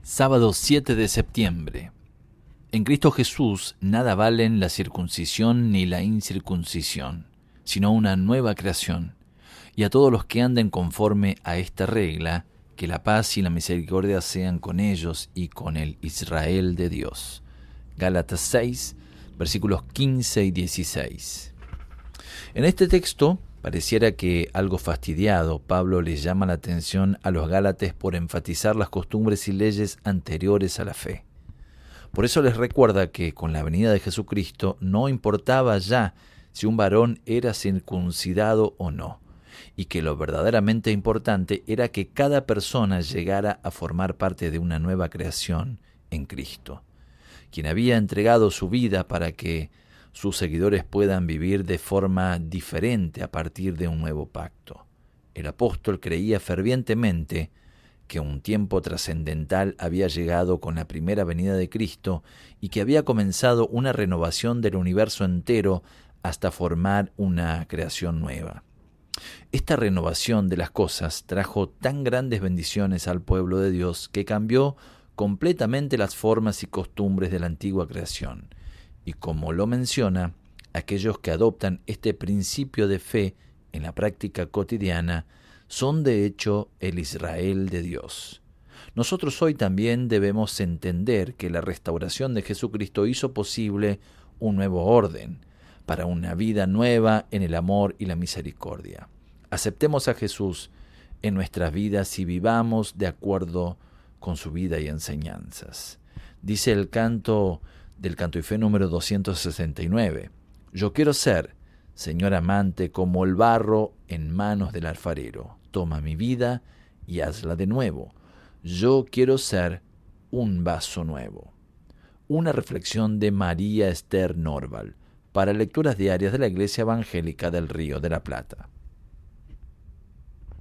Sábado 7 de septiembre. En Cristo Jesús nada valen la circuncisión ni la incircuncisión, sino una nueva creación. Y a todos los que anden conforme a esta regla, que la paz y la misericordia sean con ellos y con el Israel de Dios. Gálatas 6, versículos 15 y 16. En este texto, pareciera que algo fastidiado, Pablo les llama la atención a los gálatas por enfatizar las costumbres y leyes anteriores a la fe. Por eso les recuerda que con la venida de Jesucristo no importaba ya si un varón era circuncidado o no, y que lo verdaderamente importante era que cada persona llegara a formar parte de una nueva creación en Cristo, quien había entregado su vida para que sus seguidores puedan vivir de forma diferente a partir de un nuevo pacto. El apóstol creía fervientemente que un tiempo trascendental había llegado con la primera venida de Cristo y que había comenzado una renovación del universo entero hasta formar una creación nueva. Esta renovación de las cosas trajo tan grandes bendiciones al pueblo de Dios que cambió completamente las formas y costumbres de la antigua creación. Y como lo menciona, aquellos que adoptan este principio de fe en la práctica cotidiana son de hecho el Israel de Dios. Nosotros hoy también debemos entender que la restauración de Jesucristo hizo posible un nuevo orden para una vida nueva en el amor y la misericordia. Aceptemos a Jesús en nuestras vidas y vivamos de acuerdo con su vida y enseñanzas. Dice el canto del Canto y Fe número 269. Yo quiero ser, Señor amante, como el barro en manos del alfarero. Toma mi vida y hazla de nuevo. Yo quiero ser un vaso nuevo. Una reflexión de María Esther Norval para lecturas diarias de la Iglesia Evangélica del Río de la Plata.